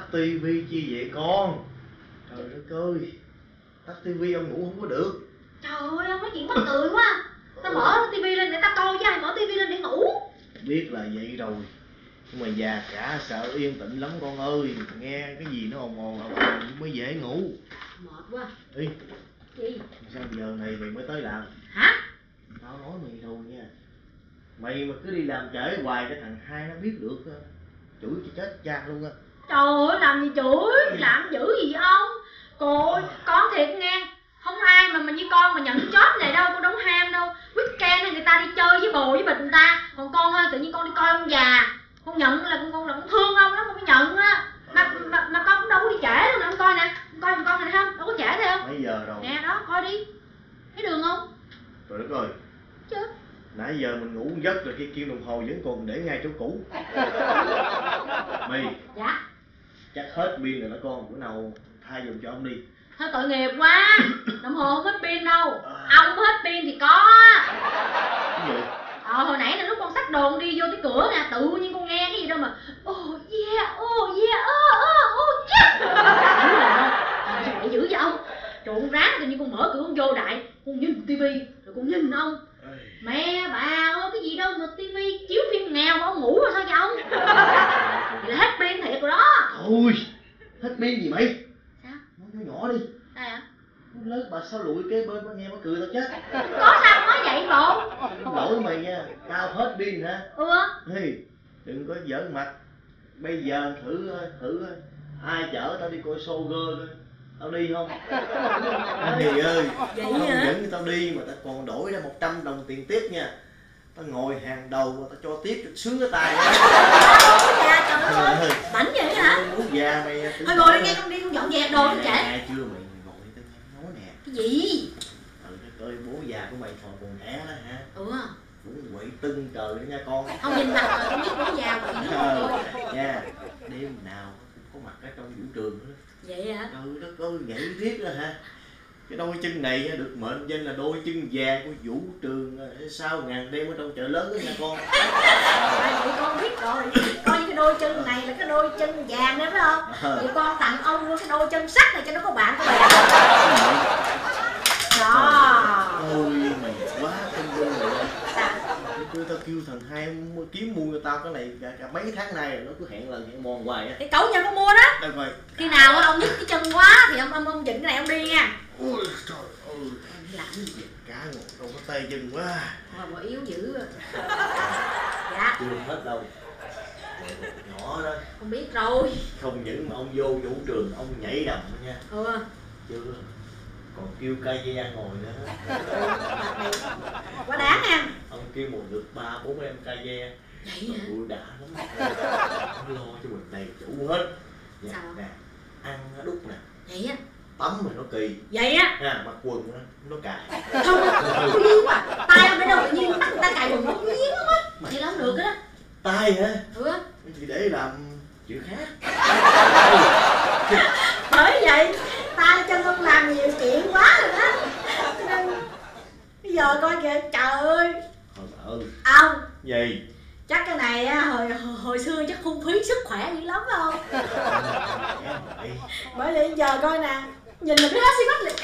tivi chi vậy con? Trời đất ơi, tắt tivi ông ngủ không có được. Trời ơi, ông nói chuyện mắc cười quá. Tao mở tivi lên để tao coi chứ ai mở tivi lên để ngủ. Biết là vậy rồi, nhưng mà già cả sợ yên tĩnh lắm con ơi. Nghe cái gì nó ồn mới dễ ngủ. Mệt quá. Đi. Gì? Sao giờ này mày mới tới làm? Hả? Tao nói mày rồi nha, mày mà cứ đi làm trễ hoài cái thằng hai nó biết được chửi cho chết cha luôn á. Trời ơi, làm gì chửi, làm dữ gì vậy ông? Cô, con thiệt nghe, không ai mà như con mà nhận job này đâu, con đâu ham đâu. Weekend người ta đi chơi với bồ với bịch người ta, còn con ơi, tự nhiên con đi coi ông già, con nhận là con thương ông lắm, con mới nhận á. Mà con cũng đâu có đi trễ đâu nè, ông coi nè, coi giùm con này không, đâu có trễ thấy không? Mấy giờ rồi? Nè đó, coi đi, thấy đường không? Trời đất ơi, Chứ nãy giờ mình ngủ một giấc rồi, cái kim đồng hồ vẫn còn để ngay chỗ cũ. Mày. Dạ. Chắc hết pin rồi đó con, bữa nào thay dùng cho ông đi. Thôi tội nghiệp quá, đồng hồ không hết pin đâu, ông hết pin thì có. Cái gì? Hồi nãy là lúc con xách đồ con đi vô tới cửa nè, tự nhiên con nghe cái gì đâu mà oh yeah, yes. Sao lại dữ vậy ông? Trời, con ráng tự nhiên con mở cửa con vô đại, con nhìn tivi rồi con nhìn ông. Mẹ bà ơi, cái gì đâu mà tivi chiếu phim nghèo mà ông ngủ rồi sao vậy ông? Vậy là hết pin thiệt rồi đó. Thôi, hết pin gì mày? Sao? Nói nhỏ đi. Sao vậy? Nó lớn bà sao lụi kế bên nó nghe nó cười tao chết. Có sao nói vậy bộ? Xin lỗi mày nha, tao hết pin hả? Hey, đừng có giỡn mặt. Bây giờ thử ai chở tao đi coi show girl coi. Tao đi không? Thì ơi, tao dẫn cho tao đi mà tao còn đổi ra 100 đồng tiền tiếp nha. Tao ngồi hàng đầu mà tao cho tiếp sướng cái tài. Trời ơi, bảnh vậy hả? Già mày. Thôi ngồi đi nghe, con đi con dọn dẹp đồ đi trễ. Nghe chưa mày, ngồi đi tao nghe nói nè. Cái gì? Trời ơi, bố già của mày còn trẻ đó hả? Ừ. Cũng quậy tưng trời đó nha con. Không nhìn mặt rồi con biết bố già quậy đúng không? Nha, đêm nào cũng có mặt ở trong vũ trường đó. Vậy hả? Trời đất ơi, nhảy riết đó hả? Cái đôi chân này được mệnh danh là đôi chân vàng của vũ trường sau ngàn đêm ở trong chợ lớn đó nha con. Vậy con biết rồi, coi như cái đôi chân này là cái đôi chân vàng đó phải không? Vậy con tặng ông luôn cái đôi chân sắt này cho nó có bạn của bè. Đó. Ôi mày quá thông minh rồi. Tao kêu thằng hai kiếm mua cho tao cái này cả mấy tháng nay rồi, nó cứ hẹn lần hẹn mòn hoài á. Thì cậu nhà con mua đó. Đâu rồi. Khi nào ông nhức cái chân quá thì ông chỉnh cái này ông đi nha. Ôi trời ơi, làm cái gì cả ngồi đâu có tay chân quá. Mà bộ yếu dữ à. Dạ. Chưa hết đâu. Nhỏ đó. Con biết rồi. Không những mà ông vô vũ trường ông nhảy đầm nha. Chưa. Còn kêu ca dê ngồi nữa. Quá đáng nha. Ông kêu một lượt 3-4 em ca dê. Vậy hả? Ui đã lắm. Ông lo cho mình đầy đủ hết. Sao? Nè, ăn nó đút nè. Vậy á? Tắm mà nó kỳ. Vậy á? Nha, mặc quần nó cài. Không, có nghiêng quá. Tay ông ở đâu tự nhiên bắt người ta cài quần nó nghiêng lắm á. Vậy là không được đó. Tay hả? Ừ. Thì để làm chuyện khác. Bởi vậy tay chân ông làm nhiều chuyện quá rồi đó. Nên bây giờ coi kìa, trời ơi. Thôi bà ơi. Ông. Gì? Chắc cái này á, hồi xưa chắc phung phí sức khỏe dữ lắm phải không? Bởi vậy giờ coi nè, nhìn là biết hết xí mắt liền.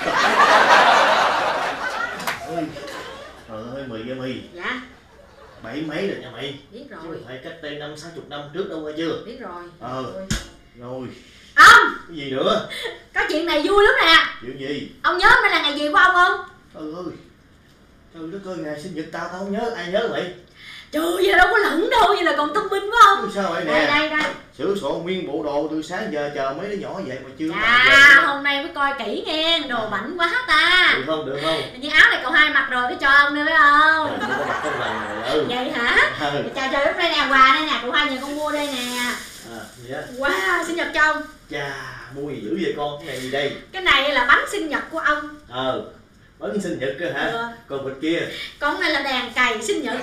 Ôi, trời ơi mày ơi mày. Dạ. 7 mấy rồi nha mày. Biết rồi. Chứ không phải cách đây 50-60 năm trước đâu nghe chưa? Biết rồi. Rồi. Ông. Cái gì nữa? Có chuyện này vui lắm nè. Chuyện gì? Ông nhớ hôm nay là ngày gì của ông không? Trời ơi. Trời đất ơi, ngày sinh nhật tao không nhớ, ai nhớ mày? Trời ơi, đâu có lẫn đâu, vậy là còn thông minh phải không? Sao vậy nè? Đây. Sửa soạn nguyên bộ đồ từ sáng giờ chờ mấy đứa nhỏ vậy mà chưa. Hôm nay mới coi kỹ nghe, đồ bảnh quá ta. Được không? Như áo này cậu hai mặc rồi cái cho ông nữa phải không? Tôi có mặc cái lần rồi. Vậy hả? Trời lúc đây nè, quà đây nè, cậu hai nhà con mua đây nè. Dạ. Wow, sinh nhật cho ông. Chà, mua gì dữ vậy con? Cái này gì đây? Cái này là bánh sinh nhật của ông. Bánh sinh nhật cơ hả? Còn bên kia? Con này là đèn cày sinh nhật.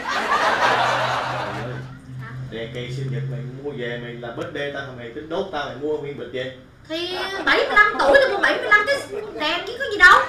Đèn cày sinh nhật mày mua về mày là birthday tao, mày tính đốt tao mày mua nguyên bịch vậy? Thì 75 tuổi tao mua 75 cái đèn chứ có gì đâu.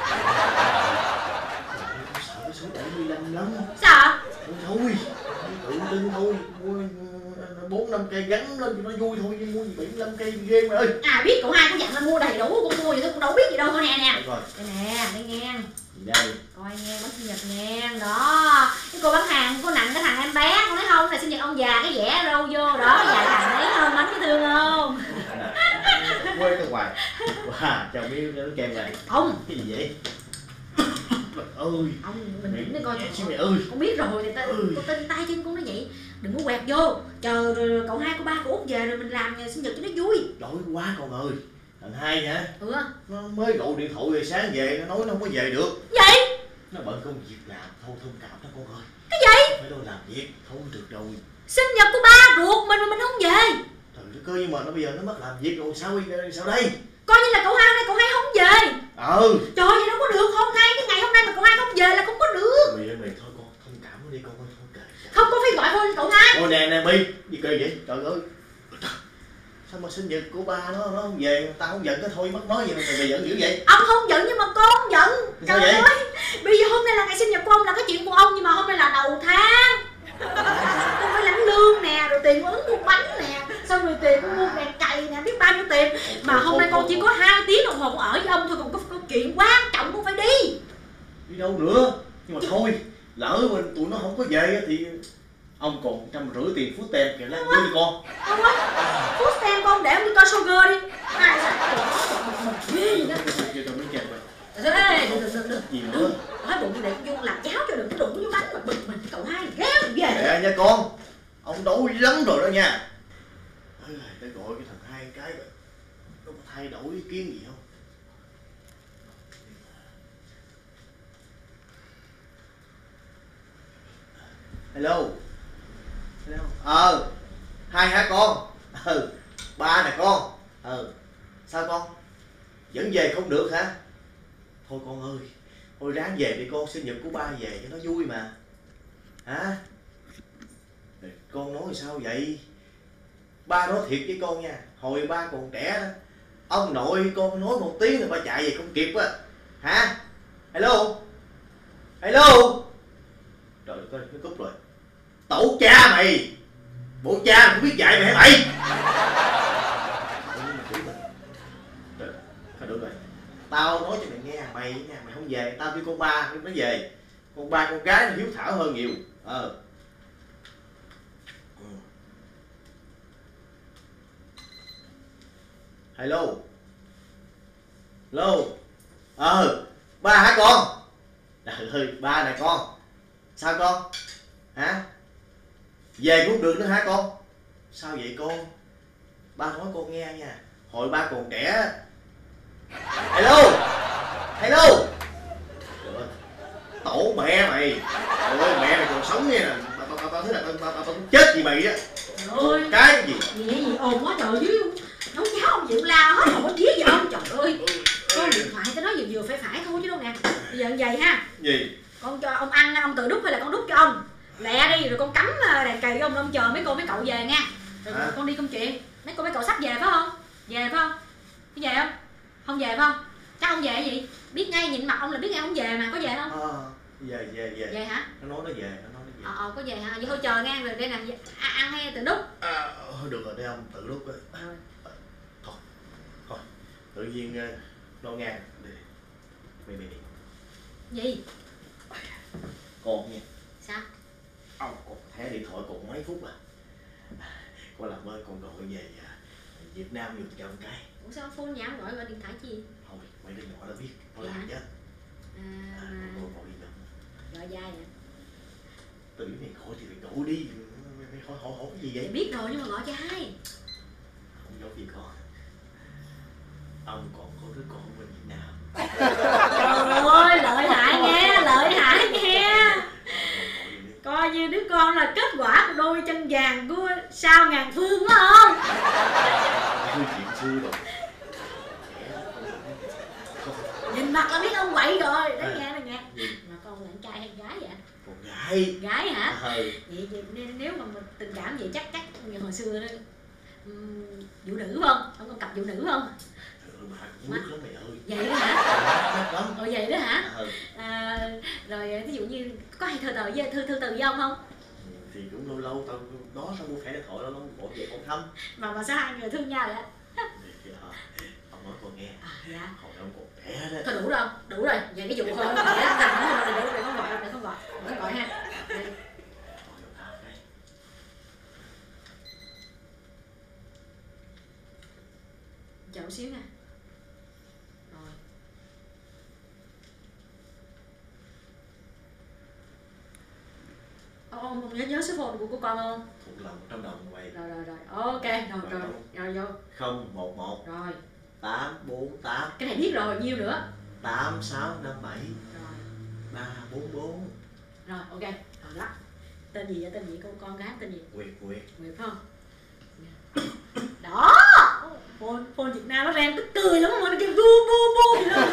Sợ cái số 75 lắm. Sao? Thôi, tự tin thôi, mua 4-5 cây gắn lên cho nó vui thôi, chứ mua gì 75 cây ghê mày ơi. À biết cậu hai có dặn là mua đầy đủ, con mua vậy thôi cũng đâu biết gì đâu. Thôi nè nè. Rồi. Đây nè, đây nghe. Gì đây? Coi nghe, bánh sinh nhật nghe. Đó. Cái cô bán hàng cô nặng cái thằng em bé, con nói không là sinh nhật ông già cái vẽ râu vô đó, dài thằng ấy không, bánh cái thương không? Quê cái hoài. Wow, chào miếng nó kèm này. Ông. Cái gì vậy? Ơi. Ông bình tĩnh đi coi. Mày ơi. Con biết rồi, thì con tin tay chân con nó vậy. Đừng có quẹt vô. Chờ rồi cậu hai cô ba cô út về rồi mình làm sinh nhật cho nó vui. Đói quá con ơi. Thằng hai hả? Ừ. Nó mới gọi điện thoại rồi sáng về nó nói nó không có về được. Gì? Nó bận công việc làm, thôi thông cảm đó con ơi. Cái gì? Phải đâu làm việc, thôi được rồi. Sinh nhật của ba ruột mình mà mình không về. Trời đất ơi, nhưng mà nó bây giờ nó mất làm việc rồi sao đây? Coi như là cậu hai hôm nay cậu hai không về. Trời ơi, vậy đâu có được. Hôm nay cái ngày hôm nay mà cậu hai không về là không có được. Mày thôi con thông cảm nó đi con ơi, thôi kệ. Không có phải gọi thôi cậu hai. Thôi nè My, gì kỳ vậy? Trời ơi. Sao mà sinh nhật của ba nó không về, tao không giận cái thôi mất nói gì mà mày giận dữ vậy? Ông không giận nhưng mà con giận. Sao Trời vậy? ơi, bây giờ hôm nay là ngày sinh nhật của ông là cái chuyện của ông, nhưng mà hôm nay là đầu tháng. Con phải lãnh lương nè, rồi tiền ứng mua bánh nè, xong rồi tiền mua đèn cày nè, biết bao nhiêu tiền. Mà hôm nay con chỉ có 2 tiếng đồng hồ con ở với ông thôi, còn có chuyện quan trọng con phải đi. Đi đâu nữa? Nhưng mà thôi, lỡ mình tụi nó không có về thì ông còn 150 tiền phút tem kìa, lát đưa đi con. Ông ơi, phút tem con để ông đi coi Sugar đi. Ai sao? Ghê gì đó. Ê, đừng. Gì nữa? Nói bụng để con Dung làm cháo cho đừng có đụng vô bánh mà bực mình cậu hai ghê ghê. Để nha con, ông đói lắm rồi đó nha. Để gọi cái thằng hai cái rồi, nó có thay đổi ý kiến gì không? Hello. Hai hả con? Ba nè con. Sao con? Vẫn về không được hả? Thôi con ơi, thôi ráng về đi con, sinh nhật của ba về cho nó vui mà. Hả? Con nói sao vậy? Ba nói thiệt với con nha, hồi ba còn trẻ đó, ông nội con nói một tiếng rồi ba chạy về không kịp á. Hả? Hello? Trời ơi, nó cúp rồi. Tổ cha mày, bộ cha mày không biết dạy mày hả mày? Thôi được rồi, tao nói cho mày nghe, mày không về, tao kêu con ba nó về. Con ba con gái nó hiếu thảo hơn nhiều. Hello. Ba hả con? Trời ơi, ba nè con. Sao con? Hả? Về cũng được nữa hả con? Sao vậy con? Ba nói con nghe nha, hồi ba còn trẻ. Hello. Trời ơi, tổ mẹ mày. Trời ơi, mẹ mày còn sống nghe nè. Tao thấy là tao cũng chết vì mày á. Ôi, cái gì? Gì ồn quá trời dưới. Nấu cháo ông chịu la hết hồn dí gì ông, trời ơi. Con điện thoại tao nói vừa phải thôi chứ đâu nè. Bây giờ vậy ha. Gì? Con cho ông ăn, ông tự đút hay là con đút cho ông? Lẹ đi rồi con cắm đèn cày cho ông chờ mấy cô mấy cậu về nha. Rồi con đi công chuyện. Mấy cô mấy cậu sắp về phải không? Về phải không? Có về không? Không về phải không? Chắc không về gì? Biết ngay nhìn mặt ông là biết ngay không về mà, có về không? Về. Về hả? Nó nói nó về. Có về hả? Vậy thôi chờ nghe, rồi đây nè, ăn hay tự đút? Được rồi, để ông tự đút rồi. Thôi, tự nhiên lo ngang. Mày. Gì? Con nha. Sao? Ông còn thẻ điện thoại còn mấy phút à. Con làm ơn con gọi về Việt Nam giùm cho ông cái. Ủa sao phone nhà ông gọi điện thoại chi? Thôi, mấy đứa nhỏ nó biết, nó làm chứ. Con gọi đi đâu? Gọi dai vậy? Tự mày gọi thì mày gọi đi. Mày hỏi cái gì vậy? Thì biết rồi nhưng mà gọi cho ai? Không giấu gì con. Ông còn có đứa con bên Việt Nam. Trời ơi, lợi hại nghe. Coi như đứa con là kết quả của đôi chân vàng của sao ngàn phương phải không? Chuyện xưa rồi. Nhìn mặt là biết ông quậy rồi. Đấy nghe. Mà con là anh trai hay gái vậy? Con gái. Gái hả? Vậy nếu mà tình cảm vậy chắc hồi xưa đó phụ nữ không? Ông cặp phụ nữ không? Mà cũng biết lắm mày ơi. Vậy đó hả? Lắm. Vậy đó hả? Rồi ví dụ như có hay thư từ với ông không? Thì cũng lâu tao đó tao mua thẻ điện thoại lâu lâu gọi về con thăm. Mà sao hai người thương nhau vậy? Ông nói con nghe. Dạ. Hồi ông còn trẻ đó. Thôi đủ rồi, đủ rồi. Vậy cái vụ thôi. Để con gọi, Con gọi ha. Chờ một xíu nha. Rồi. Ông nhớ số phone của con không? Thuộc lòng 100 đồng quay. Rồi. Ok, rồi vô. 011. Rồi. 848. Cái này biết rồi, nhiêu nữa? 8657. Rồi. 344. Rồi, ok. Rồi đó. Tên gì con gái tên gì? Nguyệt. Nguyệt phải không? Đó. Phone Việt Nam nó rang tức cười lắm mà nó kêu bu vậy đó.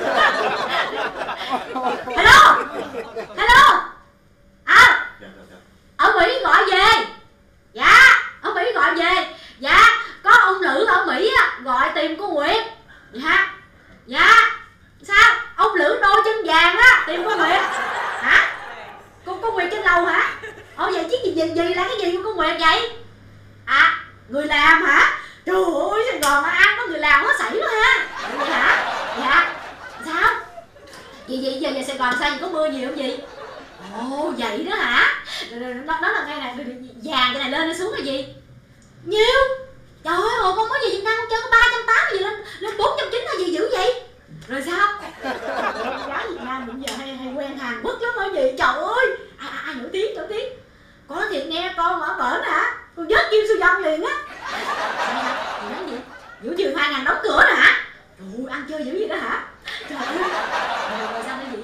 Hello. Dạ. Ở Mỹ gọi về. Dạ, ở Mỹ gọi về. Dạ, có ông Lữ ở Mỹ á gọi tìm cô Nguyệt. Dạ. Sao? Ông Lữ đôi chân vàng á tìm cô Nguyệt. Hả? Cô Nguyệt trên lầu hả? Vậy chiếc gì là cái gì của cô Nguyệt vậy? À, người làm hả? Trời ơi, Sài Gòn mà ăn có người làm hết sảy quá ha. Vậy hả? Dạ. Sao? Gì giờ Sài Gòn sao, có mưa nhiều không gì? Ồ, vậy đó hả? Nó là ngay này, vàng cái này lên hay xuống là gì? Nhiêu? Trời ơi, con mới về Việt Nam con chơi có 380 gì lên 490 là gì dữ vậy? Rồi sao? Gái Việt Nam bây giờ hay quen Hàn Quốc lắm hả gì? Trời ơi, ai nổi tiếng. Có thiệt nghe con ở bển hả? Con vớt Kim Su Dông liền á. Gì nói gì? Vũ Trường 2000 đóng cửa nè hả? Trời ơi, ăn chơi dữ gì đó hả? Trời ơi. Rồi sao nữa gì?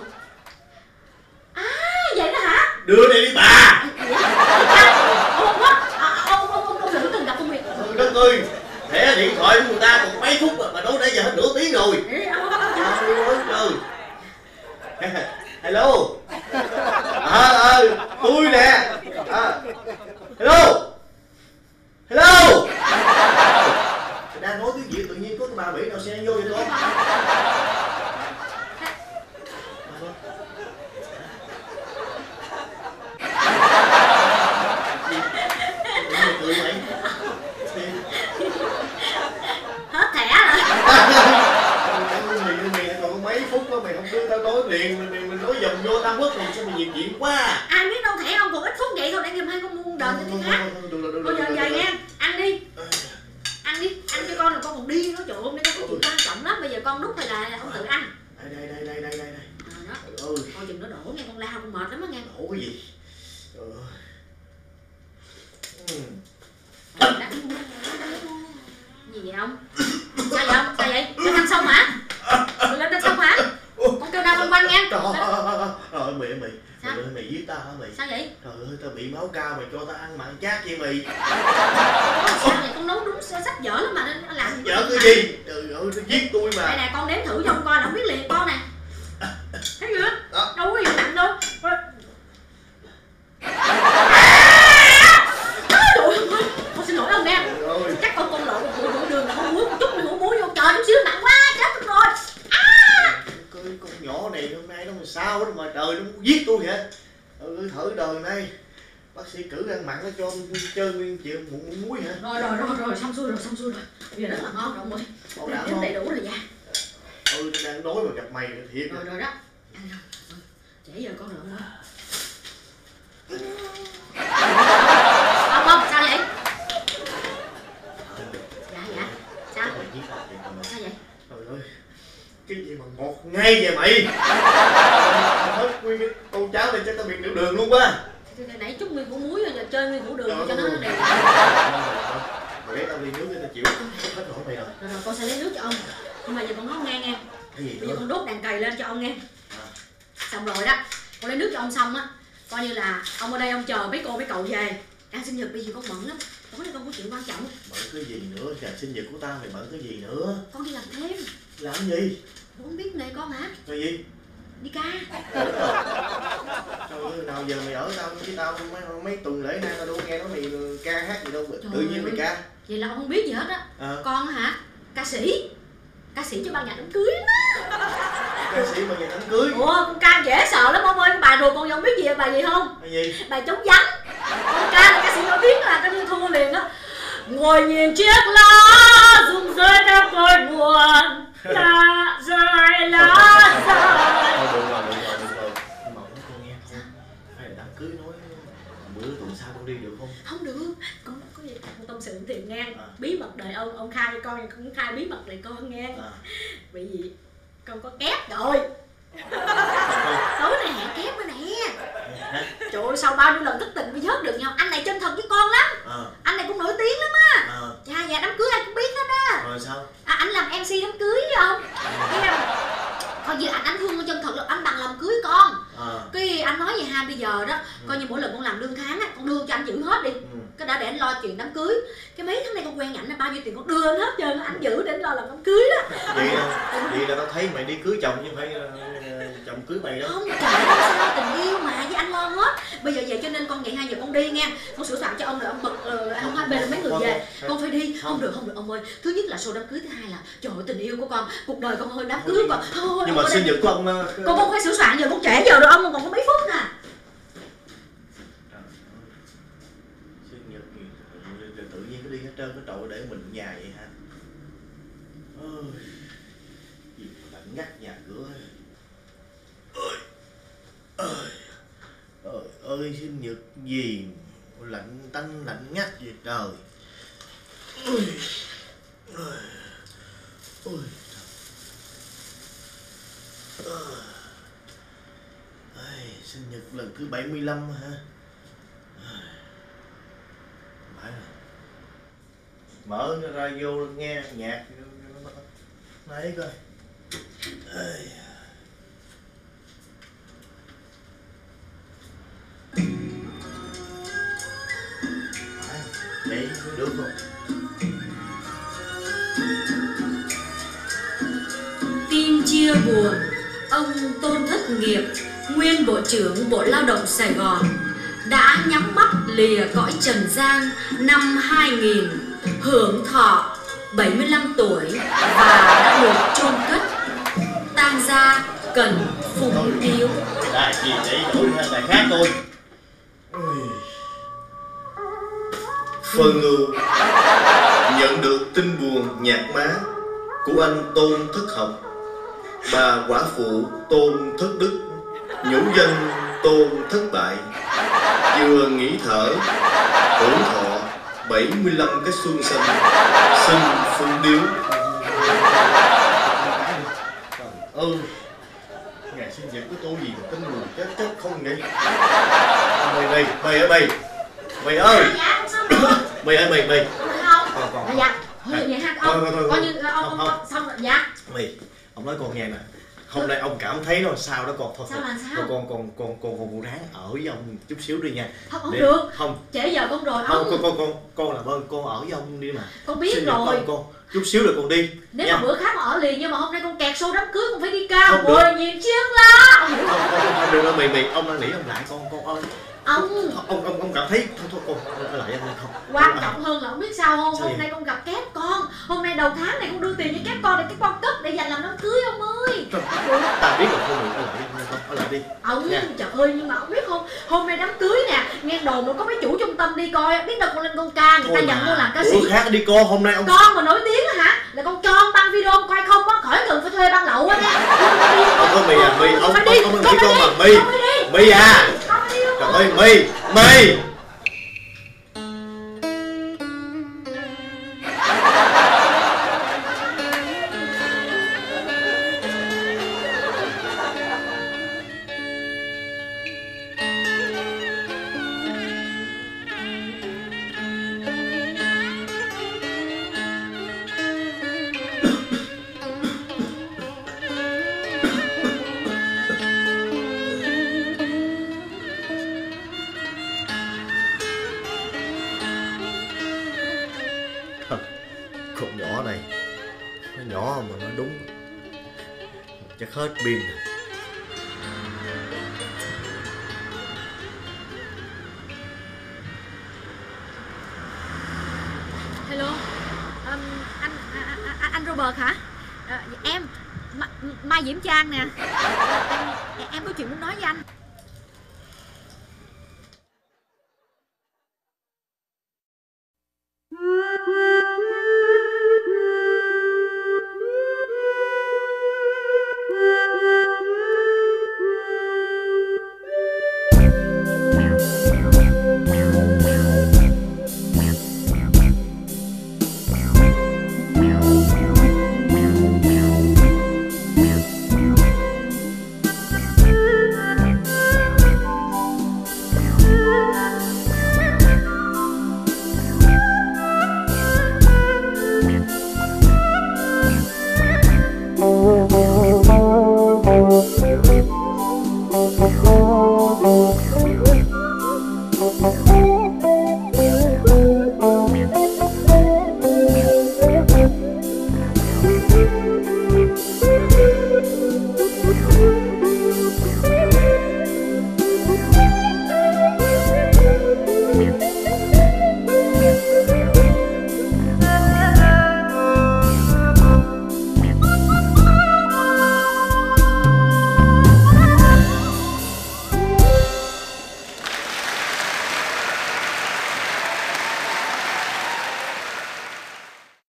Vậy đó hả? Đưa đây đi bà. Ông Lữ từng gặp con Nguyệt. Đất ơi, thẻ điện thoại của người ta còn mấy phút mà nói nãy giờ hết nửa tiếng rồi. Trời. Hello. Tôi nè. Hello. Đang nói tiếng Việt tự nhiên có cái bà Mỹ nào xen vô vậy thôi. Hết thẻ rồi. Mày còn có mấy phút đó, mày không đưa tao nói liền, mình nói dòng vô Tam Quốc rồi sao mày nhiều chuyện quá. Ai biết đâu thẻ ông còn ít phút vậy thôi, để game hay con muôn đền cho tiếng hát. Bây giờ vậy nghe, ăn đi ăn cho con rồi con còn đi nữa. Trời ơi, hôm nay có chuyện quan trọng lắm, bây giờ con đút hay là ông tự ăn? Đây. Đó, coi chừng nó đổ nghe, con lao con mệt lắm á nghe. Đổ cái gì? Gì vậy ông? Sao vậy? Lên ăn xong hả? Lên ăn xong hả? Con kêu đau quanh nghe. Trời ơi mày giết tao hả mày? Sao vậy? Trời ơi tao bị máu cao mày cho tao ăn mặn chát vậy mày. Sao vậy? Con nấu đúng sách vở lắm mà nó làm gì? Vợ cái gì? Trời ơi nó giết tôi mà. Đây nè, con đếm thử cho ông coi là không biết liền con nè. Thấy chưa? Đâu có gì nặng đâu. Con xin lỗi ông nghe. Chắc con lộ một đường là con muối một chút, mình hủ muối vô. Trời, chút xíu nặng quá, chết rồi. Con nhỏ này hôm nay nó làm sao đó mà trời nó muốn giết tôi vậy? Thử đời này bác sĩ cử ăn mặn nó cho chơi nguyên chịu muối hả? Rồi xong xuôi rồi. Bây giờ rất là ngon rồi ông ơi. Đếm đầy đủ rồi dạ. Đang nói mà gặp mày thiệt. Rồi đó. Ăn rồi. Trễ giờ con nữa ông ơi. Không, sao vậy? Dạ. Sao? Sao vậy? Trời ơi, cái gì mà ngọt ngay vậy mày? Hết nguyên cái tô cháo này chắc tao bị tiểu đường luôn quá. Nãy chút nguyên củ muối rồi, giờ chơi nguyên củ đường cho nó đều. Để tao đi nước cho tao chịu hết nổi mày rồi. Rồi con sẽ lấy nước cho ông. Nhưng mà giờ con nói nghe nghe. Cái gì? Bây giờ con đốt đèn cầy lên cho ông nghe. Xong rồi đó, con lấy nước cho ông xong á, coi như là ông ở đây ông chờ mấy cô mấy cậu về. Ăn sinh nhật bây giờ con bận lắm. Tối nay con có chuyện quan trọng. Bận cái gì nữa? Ngày sinh nhật của tao mày bận cái gì nữa? Con đi làm thêm. Làm gì? Con không biết này con hả? Cái gì? Đi ca. Trời ơi, nào giờ mày ở tao với tao mấy tuần lễ nay tao đâu nghe nói mày ca hát gì đâu, tự nhiên mày ca. Vậy là ông không biết gì hết á. Con hả? Ca sĩ cho ban nhạc đám cưới đó. Ca sĩ ban nhạc đám cưới? Ủa, con ca dễ sợ lắm ông ơi. Cái bài rồi con không biết gì, bài gì không? Bài gì? Bài trống vắng. Con ca là ca sĩ nổi tiếng là cái thua liền á. Ngồi nhìn chiếc lá rụng rơi theo cội buồn, lá rơi lá rơi. Thôi được rồi. Mà con nghe thôi. Hay là đám cưới nói bữa tuần sau con đi được không? Không được, con có gì con tâm sự thì nghe. Bí mật đời ông khai cho con, con khai bí mật này con nghe. Bởi vì con có kép rồi. Tối nay hẹn kép rồi nè. Trời ơi, sau bao nhiêu lần thất tình mới vớt được nhau. Anh này chân thật với con lắm. Anh này cũng nổi tiếng lắm á. Dạ đám cưới ai cũng biết hết á. Rồi sao? Anh làm MC đám cưới với không? Coi như anh thương con chân thật là anh bằng làm cưới con. Cái anh nói vậy ha, bây giờ đó coi như mỗi lần con làm lương tháng á, con đưa cho anh giữ hết đi. Cái đã để anh lo chuyện đám cưới. Cái mấy tháng nay con quen ảnh là bao nhiêu tiền con đưa anh hết trơn, anh giữ để anh lo làm đám cưới đó. Vậy là nó thấy mày đi cưới chồng chứ phải chồng cưới mày đó. Không, trời ơi, sao tình yêu mà với anh lo hết. Bây giờ vậy cho nên con ngày 2 giờ con đi nha. Con sửa soạn cho ông rồi ông bực ông hai bên là mấy người về. Con phải đi. Không được ông ơi. Thứ nhất là show đám cưới, thứ hai là trời ơi tình yêu của con, cuộc đời con hơi đám cưới con. Thôi. Nhưng mà sinh nhật của ông con phải sửa soạn giờ, con trễ giờ rồi ông còn có mấy phút nè. Sinh nhật gì tự nhiên cứ đi hết trơn cái trội để mình ở nhà vậy hả? Gì mà lạnh ngắt nhà cửa. Trời ơi, sinh nhật gì lạnh tanh lạnh ngắt vậy trời. Sinh nhật lần thứ 75 hả? Phải rồi. Mở cái radio nghe nhạc nãy coi. Vậy được không? Tin chia buồn, ông Tôn Thất Nghiệp, nguyên Bộ trưởng Bộ Lao động Sài Gòn, đã nhắm mắt lìa cõi trần gian năm 2000, hưởng thọ 75 tuổi và đã được chôn cất. Tang gia cần phụng hiếu. Đại gì để đổi sang đại khác thôi. Phần Ngưu nhận được tin buồn nhạc má của anh Tôn Thất Học, bà quả phụ Tôn Thất Đức, nhũ danh Tôn Thất Bại, vừa nghỉ thở hưởng thọ 75 cái xuân xanh, xin phụng điếu. Ngày sinh nhật của tôi gì mà tin buồn chết không vậy? Mày ơi mày ơi Không. Dạ. Thôi vậy ha ông. Coi như ông xong rồi dạ. Mày, ông nói con nghe nè. Hôm nay ông cảm thấy nó sao đó con thôi. Sao là sao? Con còn ráng ở với ông chút xíu đi nha. Không được. Không. Trễ giờ con rồi ông. Con làm ơn con ở với ông đi mà. Con biết rồi. Con chút xíu rồi con đi. Nếu mà bữa khác mà ở liền, nhưng mà hôm nay con kẹt show đám cưới con phải đi cao. Ngồi nhìn chiếc lá. Không được đâu mày ông đang nghĩ ông lại con ơi. Ông cảm thấy thôi con ở lại anh không. Quan trọng hơn là ông biết sao không? Hôm nay con gặp kép con. Hôm nay đầu tháng này con đưa tiền cho kép con để kép con cất để dành làm đám cưới ông ơi. Ta biết rồi thôi mày ở lại đi. Ông trời ơi, nhưng mà ông biết không, hôm nay đám cưới nè, nghe đồn nó có mấy chủ trung tâm đi coi, biết đâu con lên con ca, người ta nhận con làm ca sĩ. Bữa khác đi con, hôm nay ông con mà nổi tiếng hả? Là con cho ông băng video ông coi không á, khỏi cần phải thuê băng lậu á nha. Ông mày à, ông đừng nghĩ con mà mày à. Trời ơi mày con nhỏ này, nó nhỏ mà nó đúng, chắc hết pin rồi. Hello, anh Robert hả? Em Mai Diễm Trang nè. Em có chuyện muốn nói với anh.